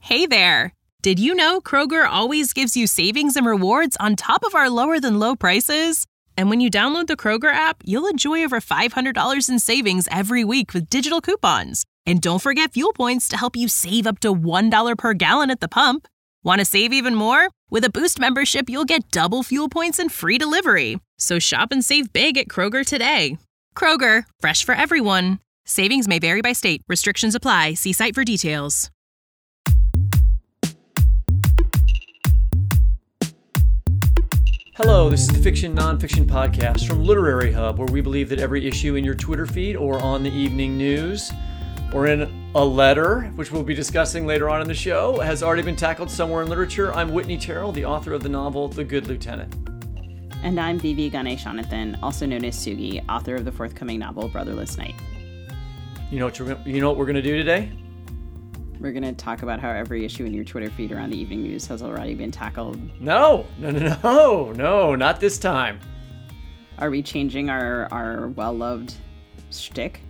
Hey there! Did you know Kroger always gives you savings and rewards on top of our lower-than-low prices? And when you download the Kroger app, you'll enjoy over $500 in savings every week with digital coupons. And don't forget fuel points to help you save up to $1 per gallon at the pump. Want to save even more? With a Boost membership, you'll get double fuel points and free delivery. So shop and save big at Kroger today. Kroger, fresh for everyone. Savings may vary by state. Restrictions apply. See site for details. Hello, this is the Fiction Nonfiction Podcast from Literary Hub, where we believe that every issue in your Twitter feed or on the evening news or in a letter, which we'll be discussing later on in the show, has already been tackled somewhere in literature. I'm Whitney Terrell, the author of the novel The Good Lieutenant. And I'm Vivi Ganeshanathan, also known as Sugi, author of the forthcoming novel Brotherless Night. You know what we're going to do today? We're going to talk about how every issue in your Twitter feed or on the evening news has already been tackled. No, not this time. Are we changing our well-loved shtick?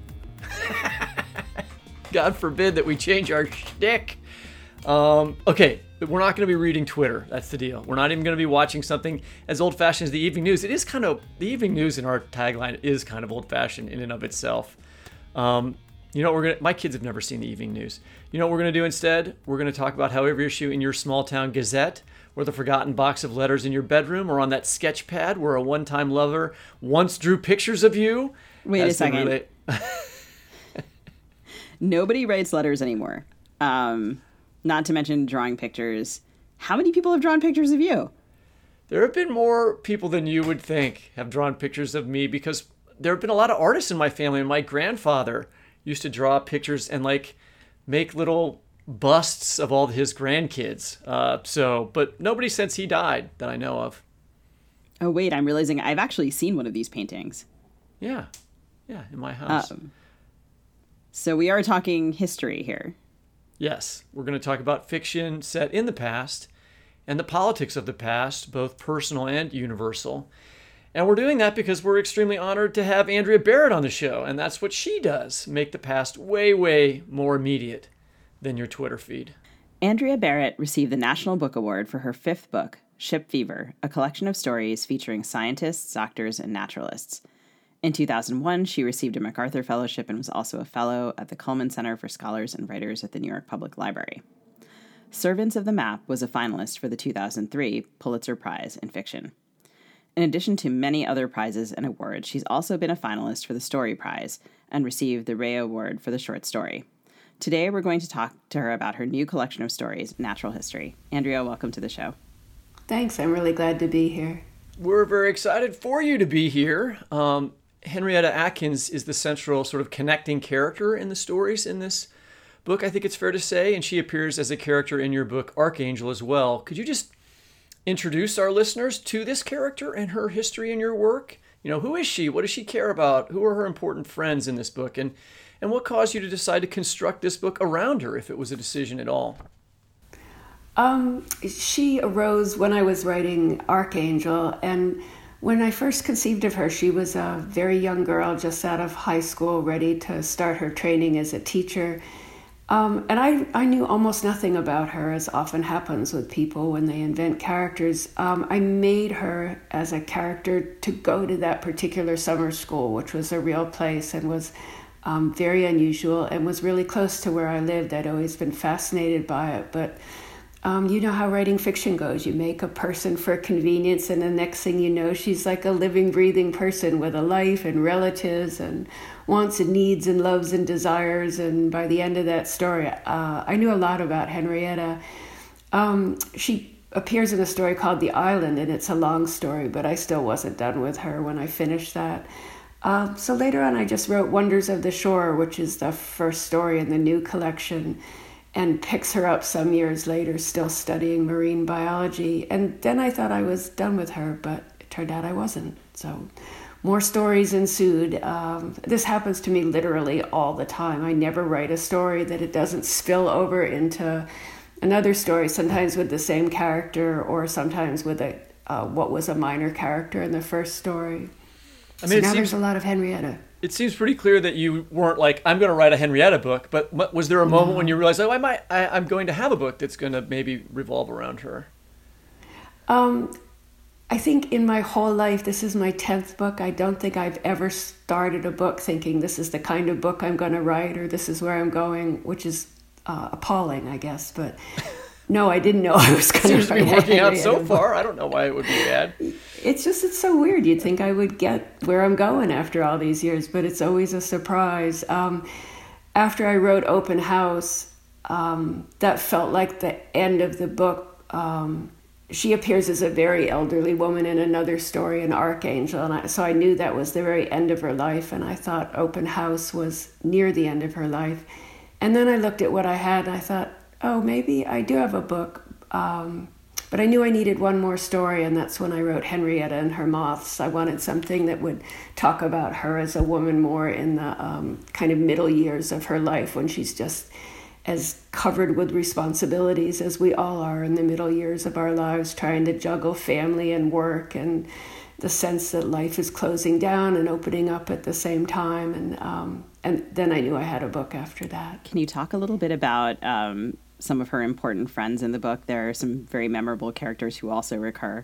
God forbid that we change our shtick. Okay, we're not going to be reading Twitter. That's the deal. We're not even going to be watching something as old-fashioned as the evening news. It is kind of, the evening news in our tagline is kind of old-fashioned in and of itself. My kids have never seen the evening news. You know what we're going to do instead? We're going to talk about how every issue in your small town gazette, or the forgotten box of letters in your bedroom, or on that sketch pad where a one-time lover once drew pictures of you. Wait a second. Nobody writes letters anymore. Not to mention drawing pictures. How many people have drawn pictures of you? There have been more people than you would think have drawn pictures of me, because there have been a lot of artists in my family, and my grandfather used to draw pictures and make little busts of all his grandkids. But nobody since he died that I know of. Oh, wait, I'm realizing I've actually seen one of these paintings. Yeah, in my house. So we are talking history here. Yes, we're going to talk about fiction set in the past and the politics of the past, both personal and universal. And we're doing that because we're extremely honored to have Andrea Barrett on the show, and that's what she does, make the past way, way more immediate than your Twitter feed. Andrea Barrett received the National Book Award for her fifth book, Ship Fever, a collection of stories featuring scientists, doctors, and naturalists. In 2001, she received a MacArthur Fellowship and was also a fellow at the Cullman Center for Scholars and Writers at the New York Public Library. Servants of the Map was a finalist for the 2003 Pulitzer Prize in Fiction. In addition to many other prizes and awards, she's also been a finalist for the Story Prize and received the Ray Award for the short story. Today, we're going to talk to her about her new collection of stories, Natural History. Andrea, welcome to the show. Thanks. I'm really glad to be here. We're very excited for you to be here. Henrietta Atkins is the central sort of connecting character in the stories in this book, I think it's fair to say, and she appears as a character in your book, Archangel, as well. Could you just introduce our listeners to this character and her history in your work? You know, who is she? What does she care about? Who are her important friends in this book? And what caused you to decide to construct this book around her, if it was a decision at all? She arose when I was writing Archangel, and when I first conceived of her, she was a very young girl just out of high school, ready to start her training as a teacher. And I knew almost nothing about her, as often happens with people when they invent characters. I made her as a character to go to that particular summer school, which was a real place and was very unusual and was really close to where I lived. I'd always been fascinated by it, but you know how writing fiction goes. You make a person for convenience, and the next thing you know, she's like a living, breathing person with a life and relatives and wants and needs and loves and desires. And by the end of that story, I knew a lot about Henrietta. She appears in a story called The Island, and it's a long story, but I still wasn't done with her when I finished that. So later on, I just wrote Wonders of the Shore, which is the first story in the new collection, and picks her up some years later, still studying marine biology. And then I thought I was done with her, but it turned out I wasn't. So more stories ensued. This happens to me literally all the time. I never write a story that it doesn't spill over into another story, sometimes with the same character or sometimes with what was a minor character in the first story. I mean, so now there's a lot of Henrietta. it seems pretty clear that you weren't like, I'm going to write a Henrietta book, but was there a moment when you realized, oh, I'm going to have a book that's going to maybe revolve around her? I think in my whole life, this is my 10th book. I don't think I've ever started a book thinking this is the kind of book I'm going to write or this is where I'm going, which is appalling, I guess. But no, I didn't know I was going to write. Seems to be working out so far. I don't know why it would be bad. It's so weird. You'd think I would get where I'm going after all these years, but it's always a surprise. After I wrote Open House, that felt like the end of the book. She appears as a very elderly woman in another story, an archangel, and so I knew that was the very end of her life, and I thought Open House was near the end of her life. And then I looked at what I had, and I thought, oh, maybe I do have a book, but I knew I needed one more story, and that's when I wrote Henrietta and Her Moths. I wanted something that would talk about her as a woman more in the kind of middle years of her life, when she's just as covered with responsibilities as we all are in the middle years of our lives, trying to juggle family and work and the sense that life is closing down and opening up at the same time. And then I knew I had a book after that. Can you talk a little bit about some of her important friends in the book? There are some very memorable characters who also recur.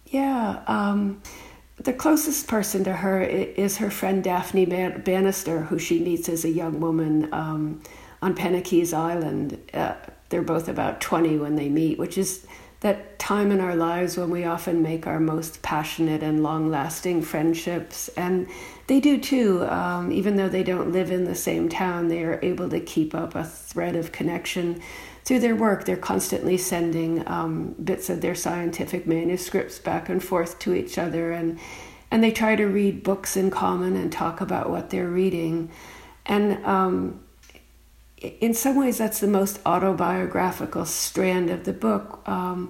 Yeah. The closest person to her is her friend Daphne Bannister, who she meets as a young woman on Penakees Island. They're both about 20 when they meet, which is that time in our lives when we often make our most passionate and long-lasting friendships. And they do too. Even though they don't live in the same town, they are able to keep up a thread of connection through their work. They're constantly sending bits of their scientific manuscripts back and forth to each other, and they try to read books in common and talk about what they're reading. And in some ways, that's the most autobiographical strand of the book.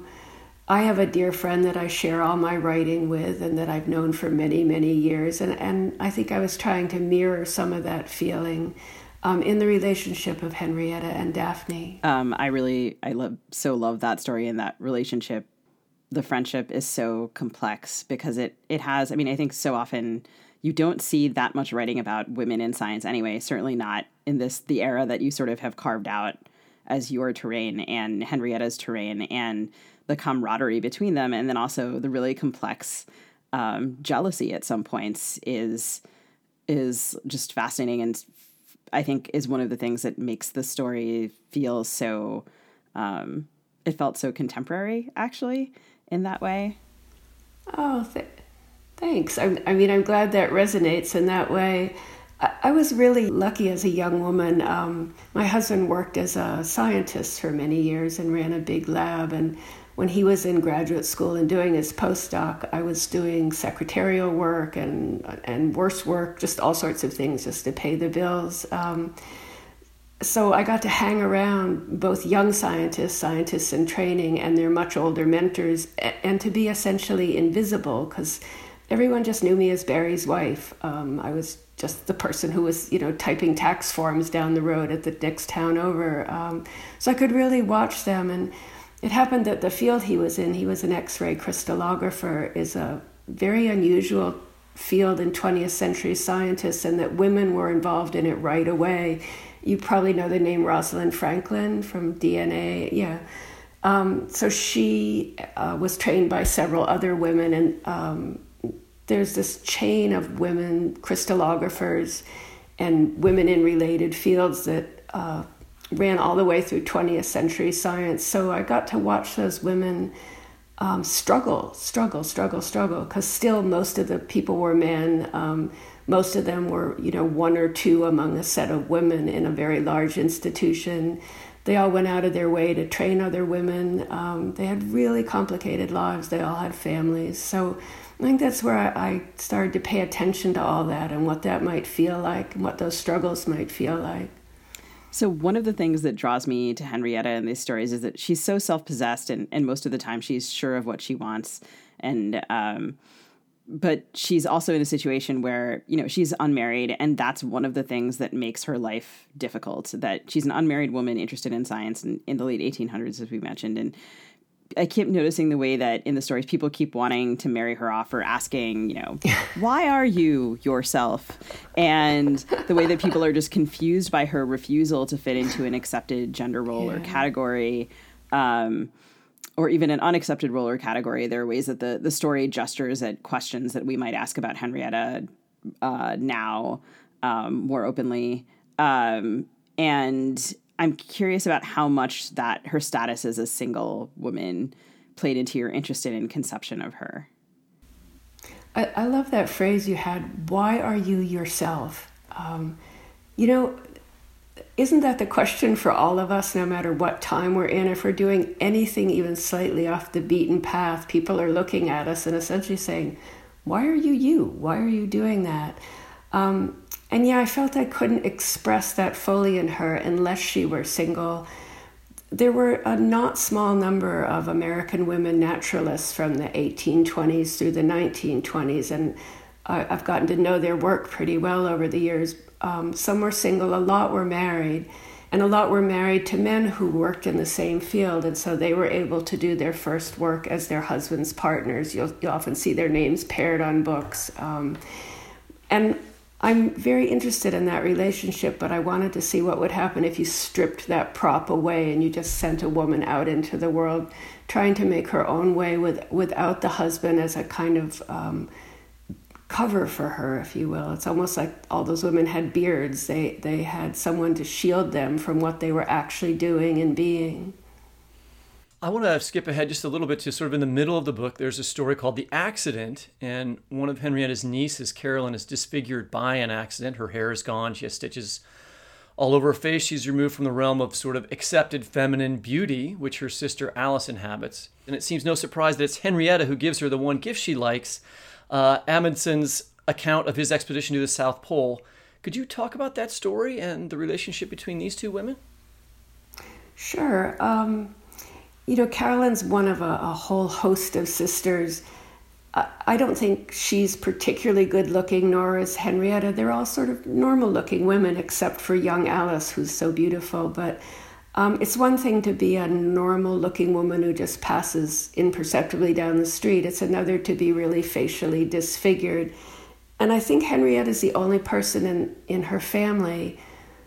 I have a dear friend that I share all my writing with and that I've known for many, many years. And I think I was trying to mirror some of that feeling in the relationship of Henrietta and Daphne. I love that story and that relationship. The friendship is so complex because it has, I mean, I think so often you don't see that much writing about women in science anyway, certainly not in the era that you sort of have carved out as your terrain and Henrietta's terrain, and the camaraderie between them. And then also the really complex jealousy at some points is just fascinating. And I think is one of the things that makes the story feel so, it felt so contemporary actually in that way. Oh, thanks. I mean, I'm glad that resonates in that way. I was really lucky as a young woman. My husband worked as a scientist for many years and ran a big lab. And when he was in graduate school and doing his postdoc, I was doing secretarial work and worse work, just all sorts of things just to pay the bills. So I got to hang around both young scientists in training, and their much older mentors, and to be essentially invisible because everyone just knew me as Barry's wife. I was just the person who was, typing tax forms down the road at the next town over. So I could really watch them. And it happened that the field he was an X-ray crystallographer, is a very unusual field in 20th century scientists, and that women were involved in it right away. You probably know the name Rosalind Franklin from DNA. Yeah. So she was trained by several other women, and there's this chain of women crystallographers and women in related fields that ran all the way through 20th century science. So I got to watch those women struggle, because still most of the people were men. Most of them were, one or two among a set of women in a very large institution. They all went out of their way to train other women. They had really complicated lives. They all had families. So I think that's where I started to pay attention to all that and what that might feel like and what those struggles might feel like. So one of the things that draws me to Henrietta in these stories is that she's so self-possessed, and most of the time she's sure of what she wants. And but she's also in a situation where, she's unmarried, and that's one of the things that makes her life difficult, that she's an unmarried woman interested in science in the late 1800s, as we mentioned. And I keep noticing the way that in the stories, people keep wanting to marry her off or asking, why are you yourself? And the way that people are just confused by her refusal to fit into an accepted gender role or category, or even an unaccepted role or category. There are ways that the story gestures at questions that we might ask about Henrietta now more openly. And I'm curious about how much that her status as a single woman played into your interest in conception of her. I love that phrase you had, why are you yourself? Isn't that the question for all of us, no matter what time we're in? If we're doing anything even slightly off the beaten path, people are looking at us and essentially saying, why are you you? Why are you doing that? And I felt I couldn't express that fully in her unless she were single. There were a not small number of American women naturalists from the 1820s through the 1920s, and I've gotten to know their work pretty well over the years. Some were single, a lot were married, and a lot were married to men who worked in the same field, and so they were able to do their first work as their husband's partners. You'll often see their names paired on books. And I'm very interested in that relationship, but I wanted to see what would happen if you stripped that prop away and you just sent a woman out into the world trying to make her own way without the husband as a kind of cover for her, if you will. It's almost like all those women had beards. They had someone to shield them from what they were actually doing and being. I want to skip ahead just a little bit to sort of in the middle of the book. There's a story called The Accident, and one of Henrietta's nieces, Carolyn, is disfigured by an accident. Her hair is gone. She has stitches all over her face. She's removed from the realm of sort of accepted feminine beauty, which her sister Alice inhabits. And it seems no surprise that it's Henrietta who gives her the one gift she likes, Amundsen's account of his expedition to the South Pole. Could you talk about that story and the relationship between these two women? Sure. Carolyn's one of a whole host of sisters. I don't think she's particularly good looking, nor is Henrietta. They're all sort of normal looking women, except for young Alice, who's so beautiful. But it's one thing to be a normal looking woman who just passes imperceptibly down the street. It's another to be really facially disfigured. And I think Henrietta's the only person in her family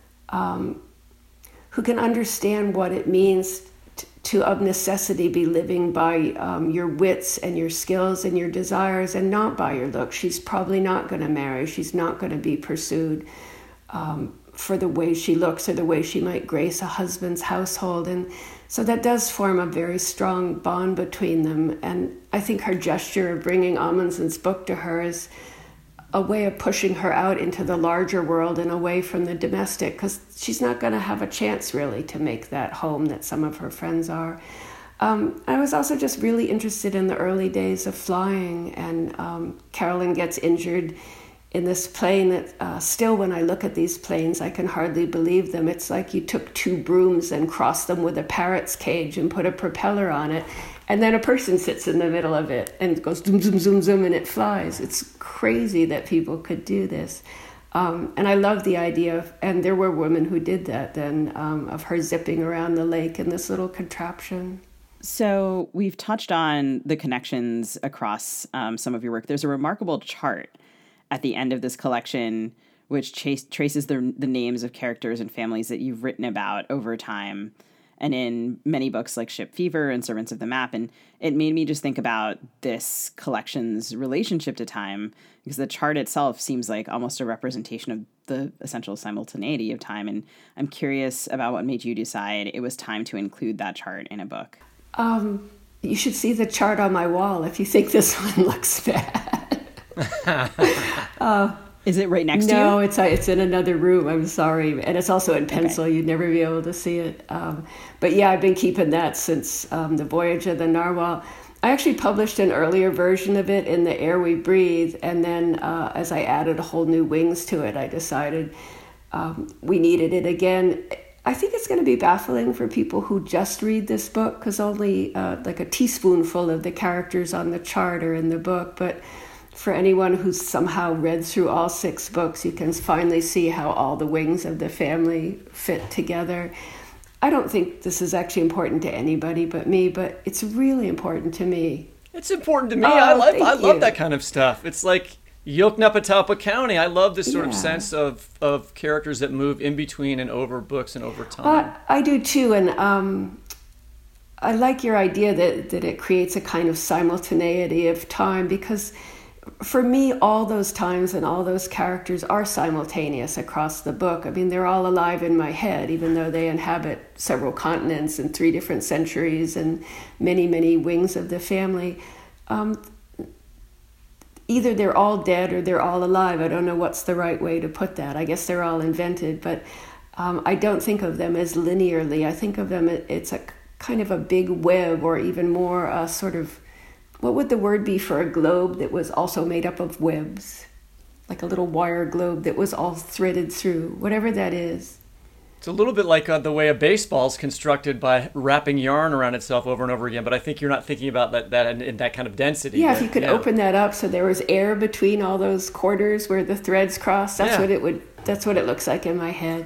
who can understand what it means to of necessity be living by your wits and your skills and your desires and not by your looks. She's probably not going to marry. She's not going to be pursued for the way she looks or the way she might grace a husband's household. And so that does form a very strong bond between them. And I think her gesture of bringing Amundsen's book to her is a way of pushing her out into the larger world and away from the domestic, because she's not going to have a chance really to make that home that some of her friends are. I was also just really interested in the early days of flying, and Carolyn gets injured in this plane that still when I look at these planes, I can hardly believe them. It's like you took two brooms and crossed them with a parrot's cage and put a propeller on it, and then a person sits in the middle of it and it goes zoom, zoom, zoom, zoom, and it flies. It's crazy that people could do this. And I love the idea of, and there were women who did that then, of her zipping around the lake in this little contraption. So we've touched on the connections across some of your work. There's a remarkable chart at the end of this collection which traces the names of characters and families that you've written about over time, and in many books like Ship Fever and Servants of the Map. And it made me just think about this collection's relationship to time, because the chart itself seems like almost a representation of the essential simultaneity of time. And I'm curious about what made you decide it was time to include that chart in a book. You should see the chart on my wall if you think this one looks bad. Is it right next to you? No, it's in another room. I'm sorry. And it's also in pencil. Okay. You'd never be able to see it. But yeah, I've been keeping that since the voyage of the Narwhal. I actually published an earlier version of it in The Air We Breathe. And then as I added a whole new wings to it, I decided we needed it again. I think it's going to be baffling for people who just read this book, because only like a teaspoonful of the characters on the chart are in the book. But for anyone who's somehow read through all 6 books, you can finally see how all the wings of the family fit together. I don't think this is actually important to anybody but me, but it's really important to me. It's important to me. Oh, I thank love you. that kind of stuff. It's like Yoknapatawpha County. I love this sort of sense of characters that move in between and over books and over time. I do too, and I like your idea that it creates a kind of simultaneity of time, because for me, all those times and all those characters are simultaneous across the book. I mean, they're all alive in my head, even though they inhabit several continents and 3 different centuries and many, many wings of the family. Either they're all dead or they're all alive. I don't know what's the right way to put that. I guess they're all invented, but I don't think of them as linearly. I think of them, it's a kind of a big web, or even more a sort of, what would the word be for a globe that was also made up of webs? Like a little wire globe that was all threaded through, whatever that is. It's a little bit like the way a baseball is constructed by wrapping yarn around itself over and over again, but I think you're not thinking about that in that kind of density. Yeah, if you could open that up so there was air between all those quarters where the threads cross, that's what it looks like in my head.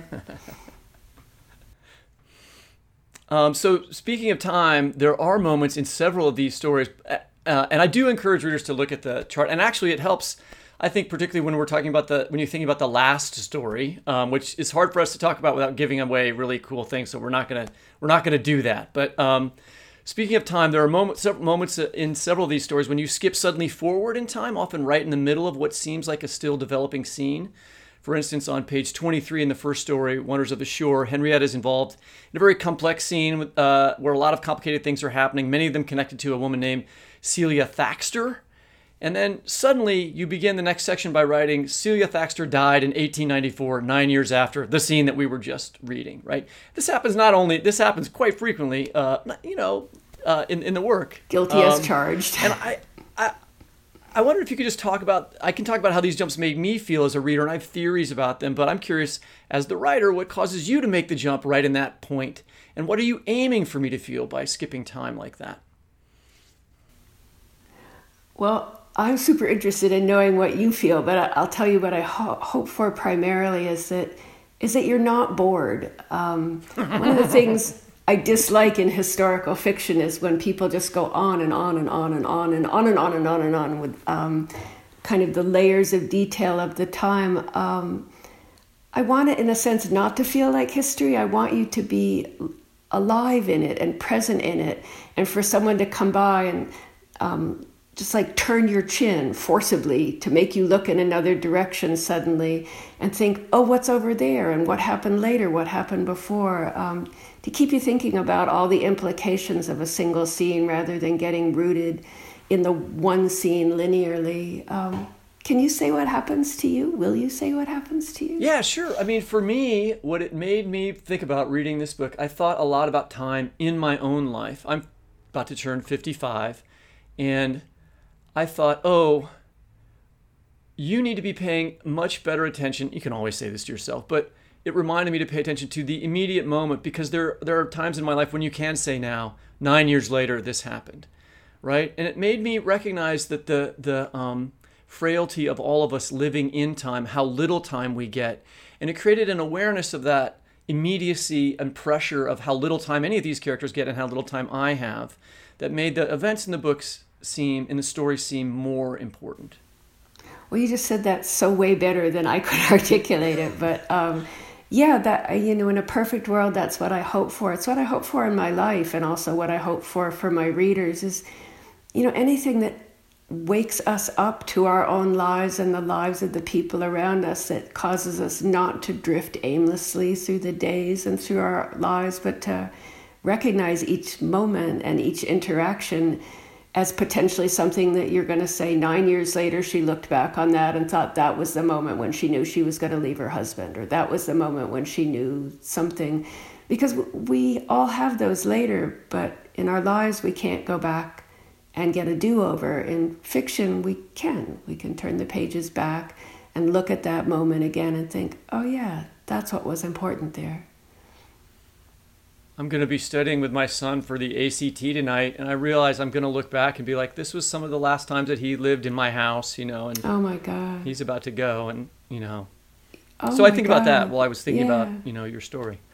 So speaking of time, there are moments in several of these stories, and I do encourage readers to look at the chart. And actually, it helps, I think, particularly when we're talking about when you're thinking about the last story, which is hard for us to talk about without giving away really cool things. So we're not gonna do that. But speaking of time, there are several moments in several of these stories when you skip suddenly forward in time, often right in the middle of what seems like a still developing scene. For instance, on page 23 in the first story, Wonders of the Shore, Henrietta is involved in a very complex scene where a lot of complicated things are happening, many of them connected to a woman named Celia Thaxter. And then suddenly you begin the next section by writing, Celia Thaxter died in 1894, 9 years after the scene that we were just reading, right? This happens quite frequently, in the work. Guilty as charged. And I wonder if you could just I can talk about how these jumps made me feel as a reader, and I have theories about them, but I'm curious, as the writer, what causes you to make the jump right in that point? And what are you aiming for me to feel by skipping time like that? Well, I'm super interested in knowing what you feel, but I'll tell you what I hope for primarily is that you're not bored. One of the things I dislike in historical fiction is when people just go on and on and on and on and on and on and on and on with kind of the layers of detail of the time. I want it, in a sense, not to feel like history. I want you to be alive in it and present in it, and for someone to come by and just like turn your chin forcibly to make you look in another direction suddenly and think, oh, what's over there? And what happened later? What happened before? To keep you thinking about all the implications of a single scene rather than getting rooted in the one scene linearly. Can you say what happens to you? Will you say what happens to you? Yeah, sure. I mean, for me, what it made me think about reading this book, I thought a lot about time in my own life. I'm about to turn 55, and I thought, oh, you need to be paying much better attention. You can always say this to yourself, but it reminded me to pay attention to the immediate moment, because there are times in my life when you can say now, 9 years later, this happened, right? And it made me recognize that the frailty of all of us living in time, how little time we get. And it created an awareness of that immediacy and pressure of how little time any of these characters get and how little time I have, that made the events in the story seem more important. Well, you just said that so way better than I could articulate it. But that, in a perfect world, that's what I hope for. It's what I hope for in my life, and also what I hope for my readers is, anything that wakes us up to our own lives and the lives of the people around us, that causes us not to drift aimlessly through the days and through our lives, but to recognize each moment and each interaction as potentially something that you're going to say 9 years later, she looked back on that and thought that was the moment when she knew she was going to leave her husband, or that was the moment when she knew something. Because we all have those later, but in our lives, we can't go back and get a do-over. In fiction, we can. We can turn the pages back and look at that moment again and think, oh yeah, that's what was important there. I'm going to be studying with my son for the ACT tonight, and I realize I'm going to look back and be like, this was some of the last times that he lived in my house, and oh my God, he's about to go, and oh so I think God. about that while I was thinking about, your story.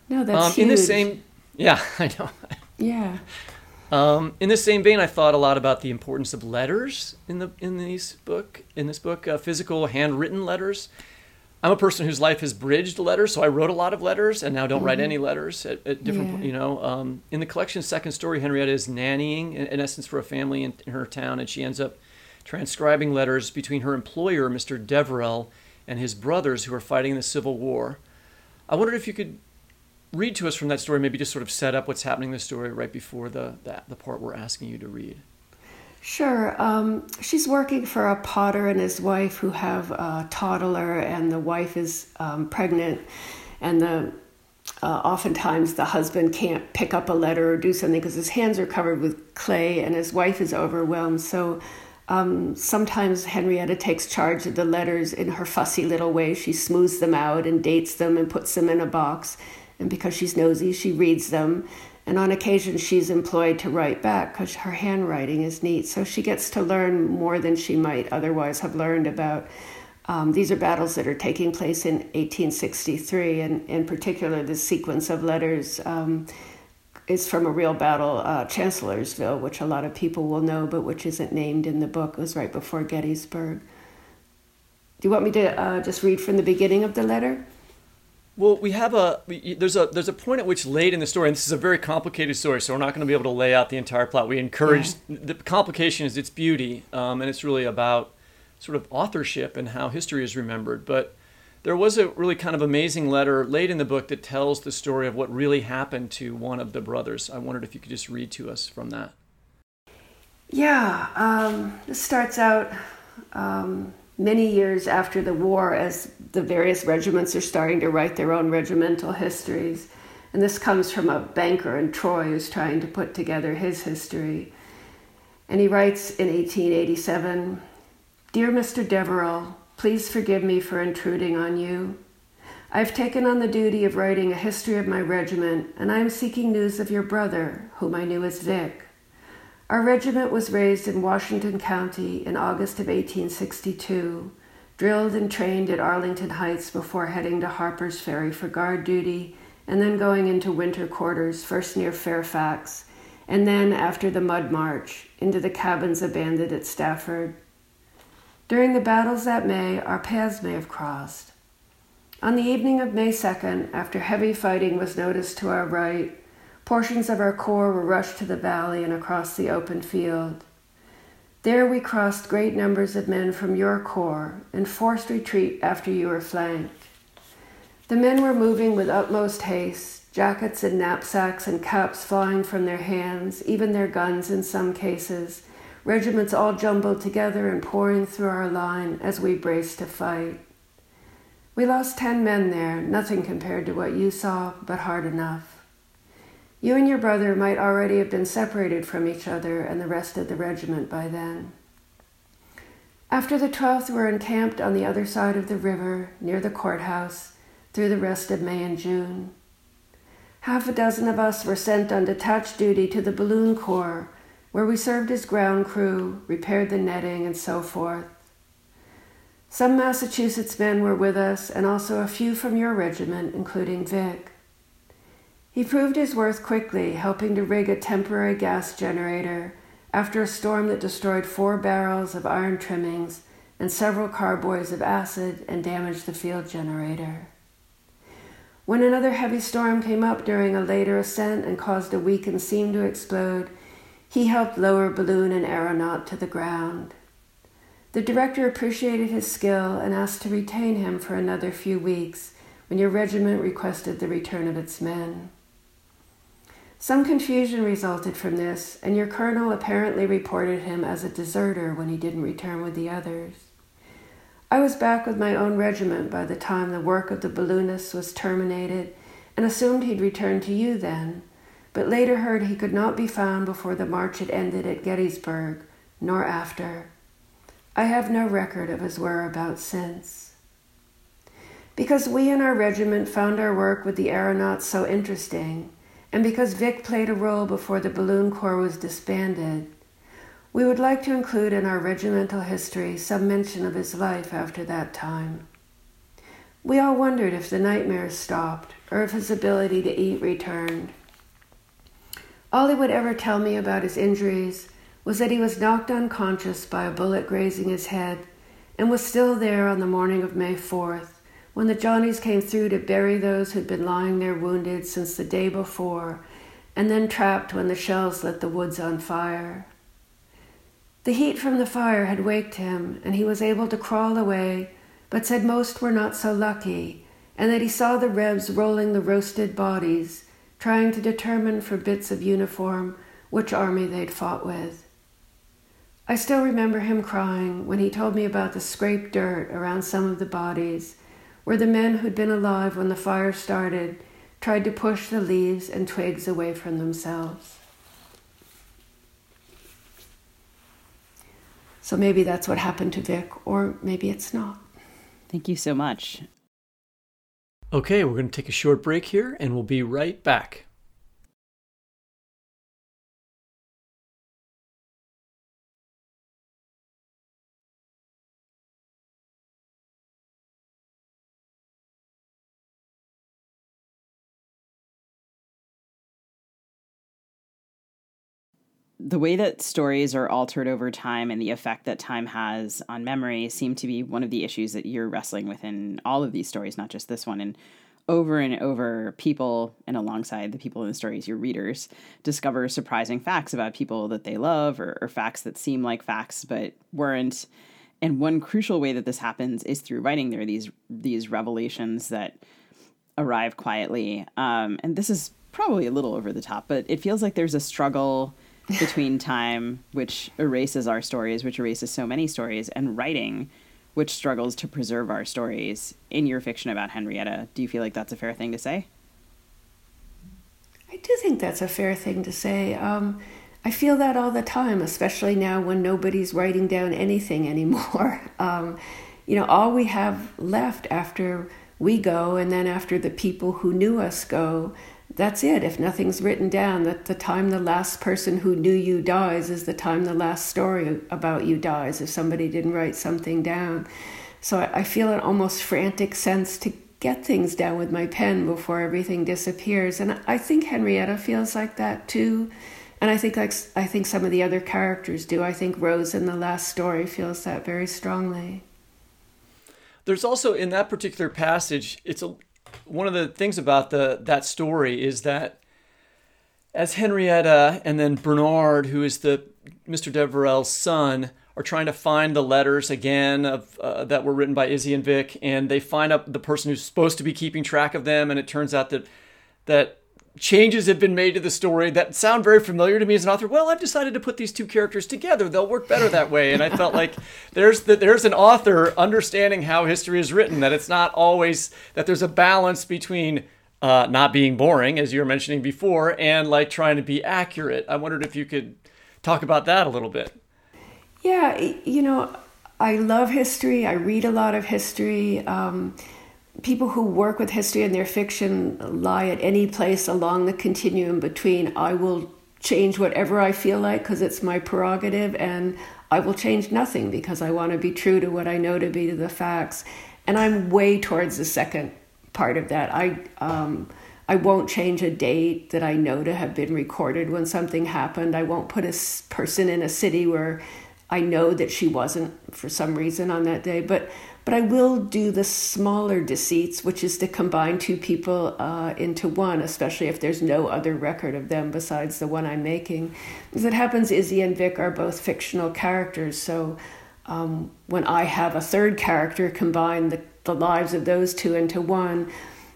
No, that's huge. In the same, yeah, I know. Yeah. In the same vein, I thought a lot about the importance of letters in this book. Physical, handwritten letters. I'm a person whose life has bridged letters, so I wrote a lot of letters and now don't write any letters at different, in the collection's second story, Henrietta is nannying, in essence, for a family in her town, and she ends up transcribing letters between her employer, Mr. Deverell, and his brothers who are fighting in the Civil War. I wondered if you could read to us from that story, maybe just sort of set up what's happening in the story right before the part we're asking you to read. Sure. She's working for a potter and his wife who have a toddler, and the wife is pregnant, and oftentimes the husband can't pick up a letter or do something because his hands are covered with clay, and his wife is overwhelmed. So sometimes Henrietta takes charge of the letters in her fussy little way. She smooths them out and dates them and puts them in a box. And because she's nosy, she reads them. And on occasion, she's employed to write back because her handwriting is neat. So she gets to learn more than she might otherwise have learned about. These are battles that are taking place in 1863. And in particular, the sequence of letters is from a real battle, Chancellorsville, which a lot of people will know, but which isn't named in the book. It was right before Gettysburg. Do you want me to just read from the beginning of the letter? Well, there's a point at which late in the story, and this is a very complicated story, so we're not going to be able to lay out the entire plot. We encourage, the complication is its beauty, and it's really about sort of authorship and how history is remembered. But there was a really kind of amazing letter late in the book that tells the story of what really happened to one of the brothers. I wondered if you could just read to us from that. Yeah, this starts out many years after the war, as the various regiments are starting to write their own regimental histories. And this comes from a banker in Troy who's trying to put together his history. And he writes in 1887, "Dear Mr. Deverell, please forgive me for intruding on you. I've taken on the duty of writing a history of my regiment, and I am seeking news of your brother, whom I knew as Vic. Our regiment was raised in Washington County in August of 1862, drilled and trained at Arlington Heights before heading to Harper's Ferry for guard duty, and then going into winter quarters, first near Fairfax, and then, after the Mud March, into the cabins abandoned at Stafford. During the battles that May, our paths may have crossed. On the evening of May 2nd, after heavy fighting was noticed to our right, portions of our corps were rushed to the valley and across the open field. There we crossed great numbers of men from your corps and forced retreat after you were flanked. The men were moving with utmost haste, jackets and knapsacks and caps flying from their hands, even their guns in some cases, regiments all jumbled together and pouring through our line as we braced to fight. We lost 10 men there, nothing compared to what you saw, but hard enough. You and your brother might already have been separated from each other and the rest of the regiment by then. After the 12th were encamped on the other side of the river, near the courthouse, through the rest of May and June. Half a dozen of us were sent on detached duty to the Balloon Corps, where we served as ground crew, repaired the netting, and so forth. Some Massachusetts men were with us, and also a few from your regiment, including Vic. He proved his worth quickly, helping to rig a temporary gas generator after a storm that destroyed 4 barrels of iron trimmings and several carboys of acid and damaged the field generator. When another heavy storm came up during a later ascent and caused a weakened seam to explode, he helped lower balloon and aeronaut to the ground. The director appreciated his skill and asked to retain him for another few weeks when your regiment requested the return of its men. Some confusion resulted from this, and your colonel apparently reported him as a deserter when he didn't return with the others. I was back with my own regiment by the time the work of the balloonists was terminated and assumed he'd returned to you then, but later heard he could not be found before the march had ended at Gettysburg, nor after. I have no record of his whereabouts since. Because we in our regiment found our work with the aeronauts so interesting, and because Vic played a role before the Balloon Corps was disbanded, we would like to include in our regimental history some mention of his life after that time. We all wondered if the nightmares stopped or if his ability to eat returned. All he would ever tell me about his injuries was that he was knocked unconscious by a bullet grazing his head and was still there on the morning of May 4th, when the Johnnies came through to bury those who'd been lying there wounded since the day before, and then trapped when the shells lit the woods on fire. The heat from the fire had waked him, and he was able to crawl away, but said most were not so lucky, and that he saw the Rebs rolling the roasted bodies, trying to determine for bits of uniform which army they'd fought with. I still remember him crying when he told me about the scraped dirt around some of the bodies, where the men who'd been alive when the fire started tried to push the leaves and twigs away from themselves. So maybe that's what happened to Vic, or maybe it's not. Thank you so much. Okay, we're going to take a short break here, and we'll be right back. The way that stories are altered over time and the effect that time has on memory seem to be one of the issues that you're wrestling with in all of these stories, not just this one. And over, people, and alongside the people in the stories, your readers, discover surprising facts about people that they love, or facts that seem like facts but weren't. And one crucial way that this happens is through writing. There are these revelations that arrive quietly. And this is probably a little over the top, but it feels like there's a struggle between time, which erases our stories, which erases so many stories, and writing, which struggles to preserve our stories. In your fiction about Henrietta, do you feel like that's a fair thing to say? I do think that's a fair thing to say. I feel that all the time, especially now when nobody's writing down anything anymore. All we have left after we go, and then after the people who knew us go, that's it. If nothing's written down, that the time the last person who knew you dies is the time the last story about you dies, if somebody didn't write something down. So I feel an almost frantic sense to get things down with my pen before everything disappears. And I think Henrietta feels like that too. And I think some of the other characters do. I think Rose in the last story feels that very strongly. There's also, in that particular passage, one of the things about that story is that as Henrietta and then Bernard, who is the Mr. Deverell's son, are trying to find the letters again of that were written by Izzy and Vic, and they find out the person who's supposed to be keeping track of them, and it turns out that changes have been made to the story that sound very familiar to me as an author. Well, I've decided to put these two characters together. They'll work better that way. And I felt like there's an author understanding how history is written, that it's not always, that there's a balance between not being boring, as you were mentioning before, and like trying to be accurate. I wondered if you could talk about that a little bit. Yeah, I love history. I read a lot of history. People who work with history in their fiction lie at any place along the continuum between I will change whatever I feel like because it's my prerogative, and I will change nothing because I want to be true to what I know to be the facts. And I'm way towards the second part of that. I won't change a date that I know to have been recorded when something happened. I won't put a person in a city where I know that she wasn't for some reason on that day. But I will do the smaller deceits, which is to combine two people into one, especially if there's no other record of them besides the one I'm making. As it happens, Izzy and Vic are both fictional characters. So when I have a third character, combine the lives of those two into one,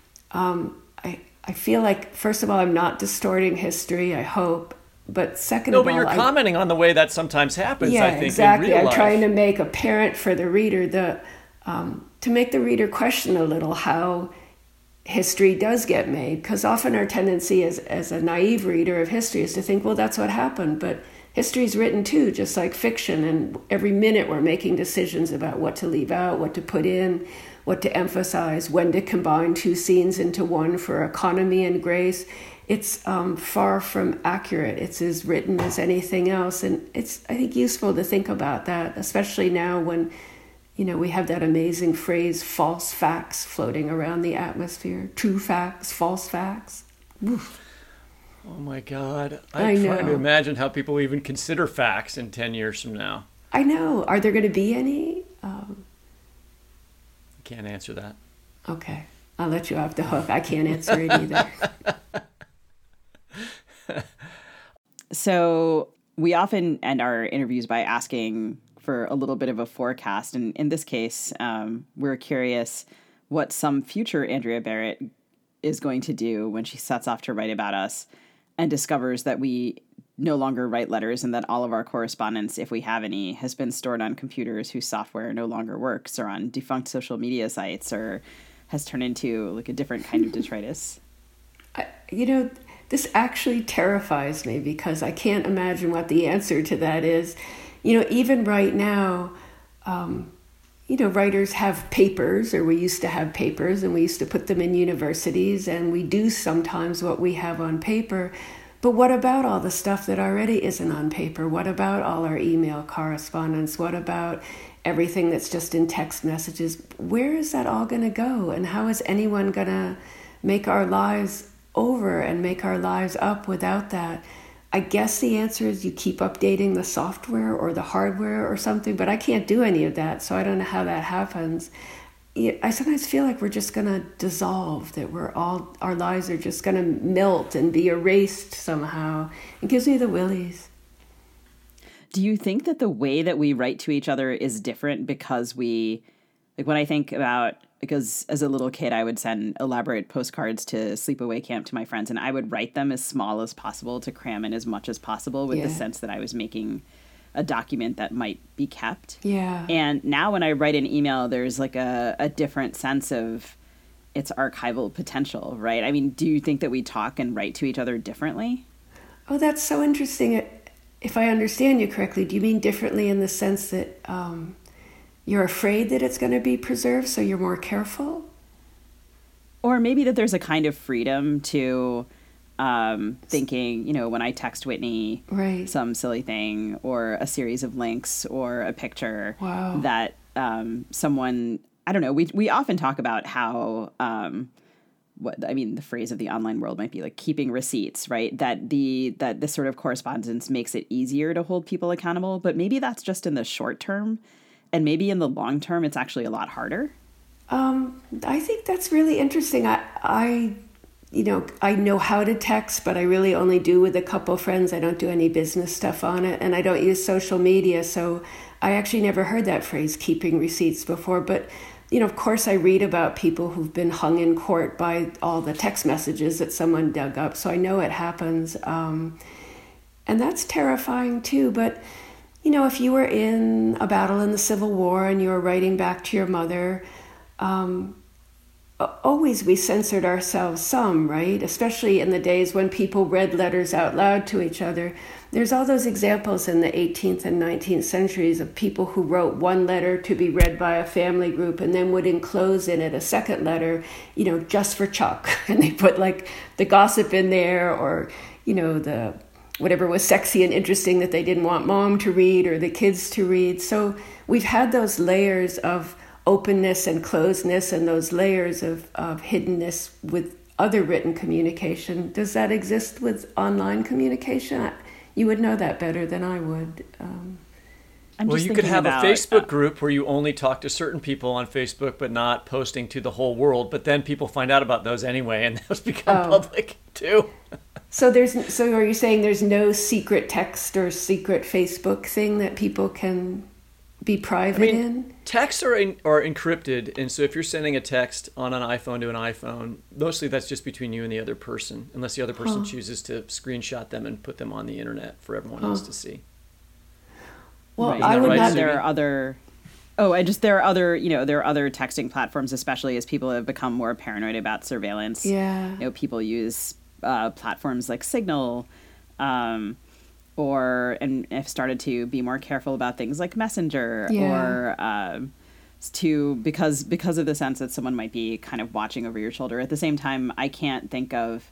I feel like, first of all, I'm not distorting history, I hope. But second of all... No, but you're commenting on the way that sometimes happens, yeah, I think, exactly. in real life. I'm trying to make apparent for the reader, to make the reader question a little how history does get made. Because often our tendency as a naive reader of history is to think, well, that's what happened. But history's written too, just like fiction. And every minute we're making decisions about what to leave out, what to put in, what to emphasize, when to combine two scenes into one for economy and grace. It's far from accurate. It's as written as anything else. And it's, I think, useful to think about that, especially now when, we have that amazing phrase, false facts, floating around the atmosphere. True facts, false facts. Oof. Oh my God. I'm trying to imagine how people even consider facts in 10 years from now. I know. Are there going to be any? Can't answer that. Okay. I'll let you off the hook. I can't answer it either. So we often end our interviews by asking for a little bit of a forecast. And in this case, we're curious what some future Andrea Barrett is going to do when she sets off to write about us and discovers that we no longer write letters and that all of our correspondence, if we have any, has been stored on computers whose software no longer works, or on defunct social media sites, or has turned into like a different kind of detritus. This actually terrifies me because I can't imagine what the answer to that is. Even right now, writers have papers, or we used to have papers, and we used to put them in universities, and we do sometimes what we have on paper. But what about all the stuff that already isn't on paper? What about all our email correspondence? What about everything that's just in text messages? Where is that all going to go? And how is anyone going to make our lives over and make our lives up without that? I guess the answer is you keep updating the software or the hardware or something, but I can't do any of that, so I don't know how that happens. I sometimes feel like we're just going to dissolve, that our lives are just going to melt and be erased somehow. It gives me the willies. Do you think that the way that we write to each other is different because when I think about, because as a little kid, I would send elaborate postcards to sleepaway camp to my friends, and I would write them as small as possible to cram in as much as possible with the sense that I was making a document that might be kept. Yeah. And now when I write an email, there's like a different sense of its archival potential, right? I mean, do you think that we talk and write to each other differently? Oh, that's so interesting. If I understand you correctly, do you mean differently in the sense that you're afraid that it's going to be preserved, so you're more careful? Or maybe that there's a kind of freedom to thinking, when I text Whitney some silly thing or a series of links or a picture that someone, I don't know, we often talk about how, the phrase of the online world might be like keeping receipts, right? That this sort of correspondence makes it easier to hold people accountable, but maybe that's just in the short term, and maybe in the long term, it's actually a lot harder. I think that's really interesting. I know how to text, but I really only do with a couple friends. I don't do any business stuff on it, and I don't use social media, so I actually never heard that phrase, keeping receipts, before. But, of course, I read about people who've been hung in court by all the text messages that someone dug up, so I know it happens. And that's terrifying, too. But, if you were in a battle in the Civil War and you were writing back to your mother, always we censored ourselves some, right? Especially in the days when people read letters out loud to each other. There's all those examples in the 18th and 19th centuries of people who wrote one letter to be read by a family group and then would enclose in it a second letter, just for Chuck. And they put like the gossip in there, or, the whatever was sexy and interesting that they didn't want mom to read or the kids to read. So we've had those layers of openness and closedness and those layers of hiddenness with other written communication. Does that exist with online communication? You would know that better than I would. Well, you could have a Facebook group where you only talk to certain people on Facebook, but not posting to the whole world. But then people find out about those anyway, and those become public too. So are you saying there's no secret text or secret Facebook thing that people can be private in? Texts are encrypted, and so if you're sending a text on an iPhone to an iPhone, mostly that's just between you and the other person, unless the other person chooses to screenshot them and put them on the internet for everyone else to see. Well, right. I would not. There are other. There are other texting platforms, especially as people have become more paranoid about surveillance. Yeah. People use platforms like Signal, and have started to be more careful about things like Messenger, because of the sense that someone might be kind of watching over your shoulder. At the same time, I can't think of,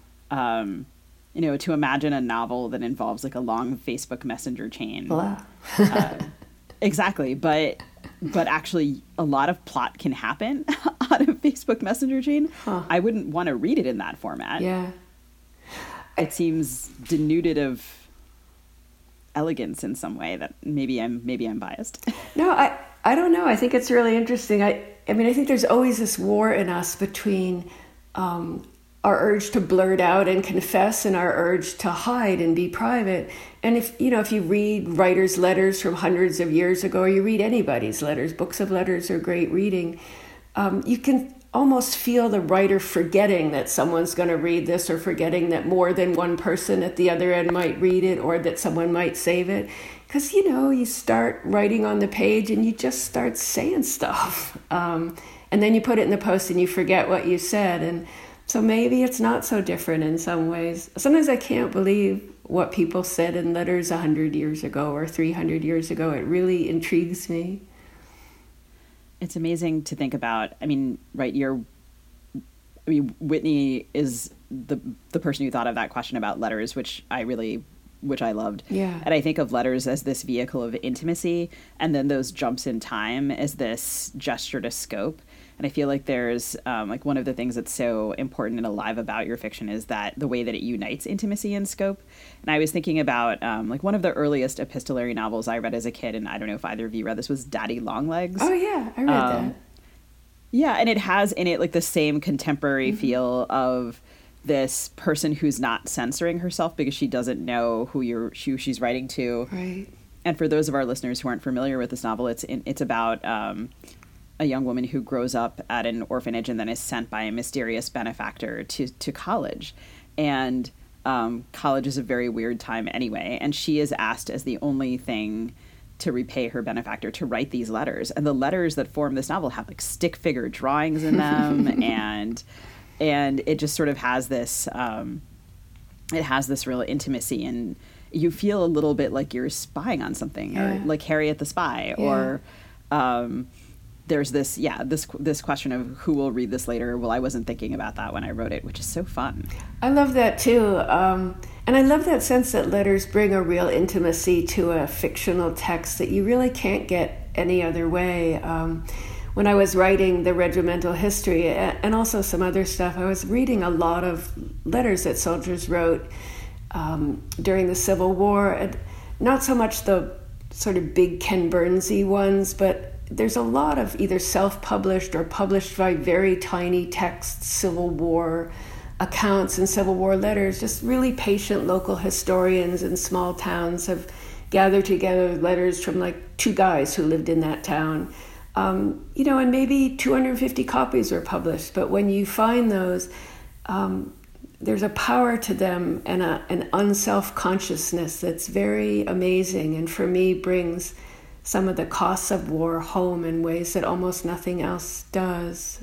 to imagine a novel that involves like a long Facebook Messenger chain. Blah. Exactly. But but actually a lot of plot can happen on a Facebook Messenger chain. I wouldn't want to read it in that format. Yeah. It seems denuded of elegance in some way that maybe I'm biased. No, I don't know. I think it's really interesting. I mean, I think there's always this war in us between our urge to blurt out and confess and our urge to hide and be private. And if you read writers' letters from hundreds of years ago, or you read anybody's letters, books of letters are great reading, you can almost feel the writer forgetting that someone's going to read this, or forgetting that more than one person at the other end might read it, or that someone might save it. Because, you start writing on the page and you just start saying stuff. And then you put it in the post and you forget what you said. And so maybe it's not so different in some ways. Sometimes I can't believe what people said in letters 100 years ago or 300 years ago. It really intrigues me. It's amazing to think about. I mean, right, Whitney is the person who thought of that question about letters, which I loved. Yeah. And I think of letters as this vehicle of intimacy, and then those jumps in time as this gesture to scope. And I feel like there's one of the things that's so important and alive about your fiction is that the way that it unites intimacy and scope. And I was thinking about one of the earliest epistolary novels I read as a kid, and I don't know if either of you read this, was Daddy Longlegs. Oh yeah, I read that. Yeah, and it has in it like the same contemporary feel of this person who's not censoring herself because she doesn't know who she's writing to. Right. And for those of our listeners who aren't familiar with this novel, it's about a young woman who grows up at an orphanage and then is sent by a mysterious benefactor to college. And college is a very weird time anyway. And she is asked as the only thing to repay her benefactor to write these letters. And the letters that form this novel have like stick figure drawings in them. and it just sort of has this, it has this real intimacy, and you feel a little bit like you're spying on something, or like Harriet the Spy, or there's this question of who will read this later. Well, I wasn't thinking about that when I wrote it, which is so fun. I love that too. And I love that sense that letters bring a real intimacy to a fictional text that you really can't get any other way. When I was writing the regimental history and also some other stuff, I was reading a lot of letters that soldiers wrote during the Civil War. And not so much the sort of big Ken Burnsy ones, but there's a lot of either self-published or published by very tiny text Civil War accounts and Civil War letters. Just really patient local historians in small towns have gathered together letters from like two guys who lived in that town. And maybe 250 copies were published. But when you find those, there's a power to them and an unself-consciousness that's very amazing, and for me brings some of the costs of war home in ways that almost nothing else does.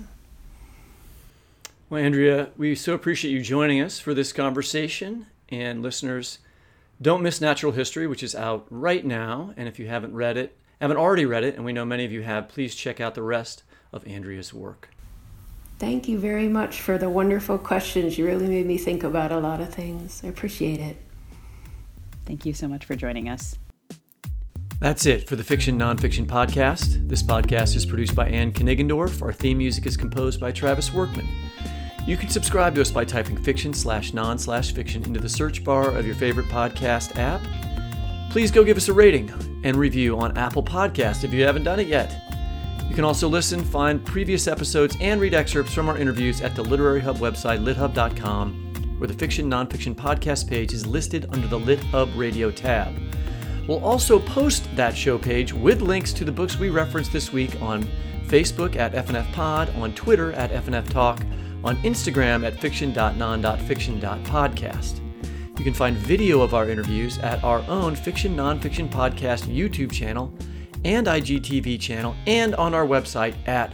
Well, Andrea, we so appreciate you joining us for this conversation. And listeners, don't miss Natural History, which is out right now. And if you haven't already read it, and we know many of you have, please check out the rest of Andrea's work. Thank you very much for the wonderful questions. You really made me think about a lot of things. I appreciate it. Thank you so much for joining us. That's it for the Fiction Nonfiction Podcast. This podcast is produced by Ann Knigendorf. Our theme music is composed by Travis Workman. You can subscribe to us by typing fiction/non/fiction into the search bar of your favorite podcast app. Please go give us a rating and review on Apple Podcasts if you haven't done it yet. You can also listen, find previous episodes, and read excerpts from our interviews at the Literary Hub website, lithub.com, where the Fiction Nonfiction Podcast page is listed under the LitHub Radio tab. We'll also post that show page with links to the books we referenced this week on Facebook at FNF Pod, on Twitter at FNF Talk, on Instagram at fiction.non.fiction.podcast. You can find video of our interviews at our own Fiction Nonfiction Podcast YouTube channel and IGTV channel, and on our website at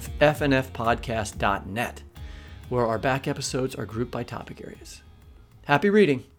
fnfpodcast.net, where our back episodes are grouped by topic areas. Happy reading!